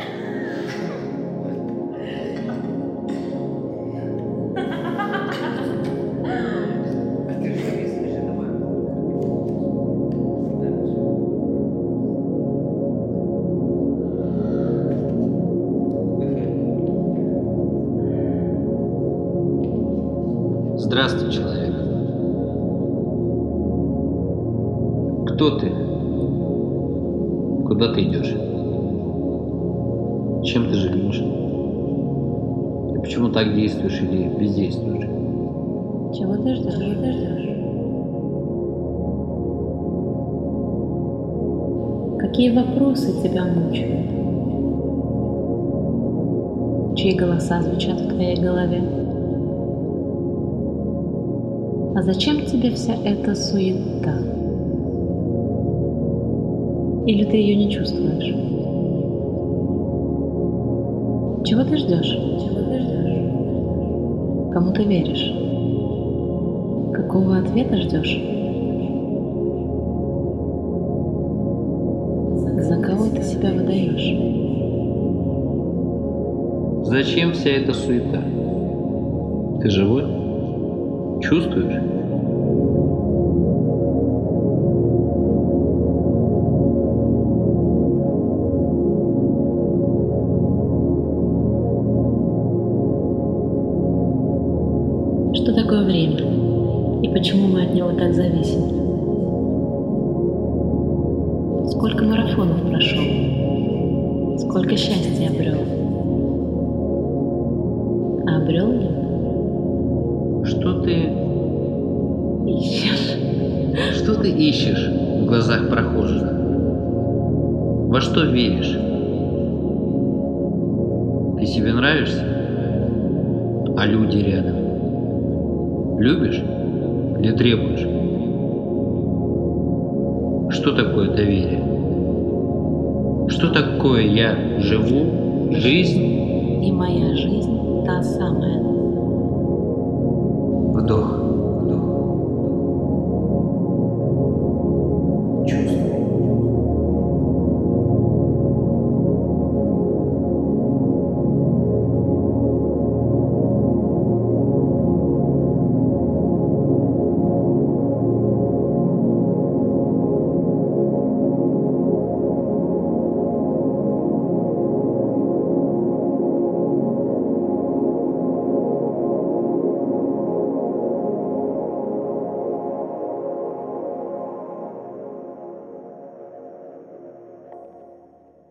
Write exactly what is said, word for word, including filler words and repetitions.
Здравствуй, человек. Кто ты? Куда ты идешь? Чем ты живешь? И почему так действуешь или бездействуешь? Чего ты ждешь? Чего ты ждешь? Какие вопросы тебя мучают? Чьи голоса звучат в твоей голове? А зачем тебе вся эта суета? Или ты ее не чувствуешь? Чего ты ждешь? Чего ты ждешь? Кому ты веришь? Какого ответа ждешь? За кого ты себя выдаешь? Зачем вся эта суета? Ты живой? Чувствуешь? Что такое время? И почему мы от него так зависим? Сколько марафонов прошел? Сколько счастья обрел? А обрел ли? Что ты Ищешь? Что ты ищешь в глазах прохожих? Во что веришь? Ты себе нравишься? А люди рядом? Любишь или требуешь? Что такое доверие? Что такое я живу, жизнь? И моя жизнь та самая. Вдох.